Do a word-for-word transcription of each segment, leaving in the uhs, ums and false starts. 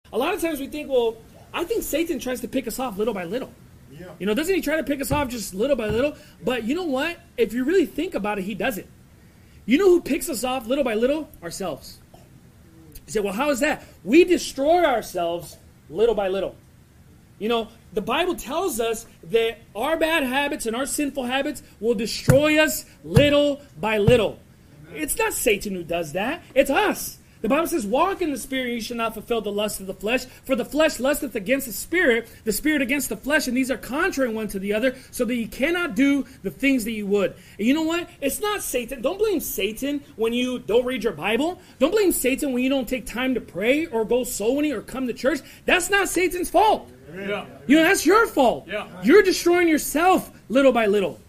A lot of times we think, well, I think Satan tries to pick us off little by little. Yeah. You know, doesn't he try to pick us off just little by little? But you know what? If you really think about it, he does it. You know who picks us off little by little? Ourselves. You say, well, how is that? We destroy ourselves little by little. You know, the Bible tells us that our bad habits and our sinful habits will destroy us little by little. Amen. It's not Satan who does that. It's us. The Bible says, walk in the Spirit, you shall not fulfill the lust of the flesh. For the flesh lusteth against the Spirit, the Spirit against the flesh, and these are contrary one to the other, so that you cannot do the things that you would. And you know what? It's not Satan. Don't blame Satan when you don't read your Bible. Don't blame Satan when you don't take time to pray or go soul winning or come to church. That's not Satan's fault. Yeah. You know, that's your fault. Yeah. You're destroying yourself little by little.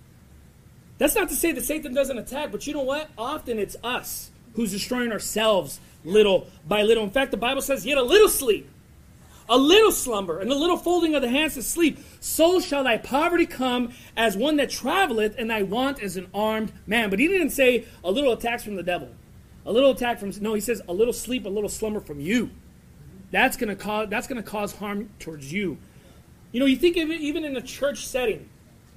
That's not to say that Satan doesn't attack, but you know what? Often it's us who's destroying ourselves little by little. In fact, the Bible says, yet a little sleep, a little slumber, and a little folding of the hands to sleep, so shall thy poverty come as one that traveleth, and thy want as an armed man. But he didn't say a little attacks from the devil. A little attack from, no, he says a little sleep, a little slumber from you. That's going to cause, that's going to cause harm towards you. You know, you think of it even in a church setting.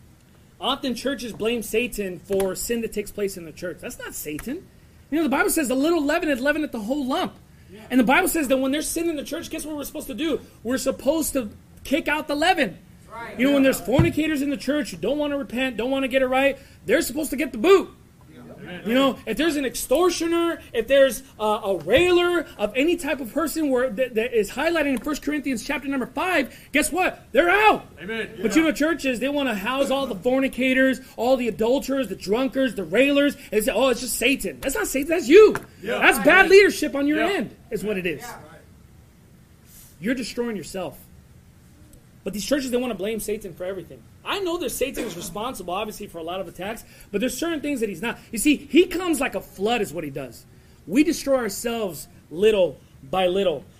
Often churches blame Satan for sin that takes place in the church. That's not Satan. You know, the Bible says a little leaven had leavened the whole lump. Yeah. And the Bible says that when there's sin in the church, guess what we're supposed to do? We're supposed to kick out the leaven. Right. You know, yeah. When there's fornicators in the church who don't want to repent, don't want to get it right, they're supposed to get the boot. Yeah. You know, if there's an extortioner, if there's a, a railer of any type of person where that, that is highlighted in First Corinthians chapter number five, guess what? They're out. Amen. But yeah. You know, churches, they want to house all the fornicators, all the adulterers, the drunkards, the railers, and they say, oh, it's just Satan. That's not Satan, that's you. Yeah. That's bad leadership on your yeah. end, is what it is. Yeah. You're destroying yourself. But these churches, they want to blame Satan for everything. I know that Satan is responsible, obviously, for a lot of attacks, but there's certain things that he's not. You see, he comes like a flood is what he does. We destroy ourselves little by little.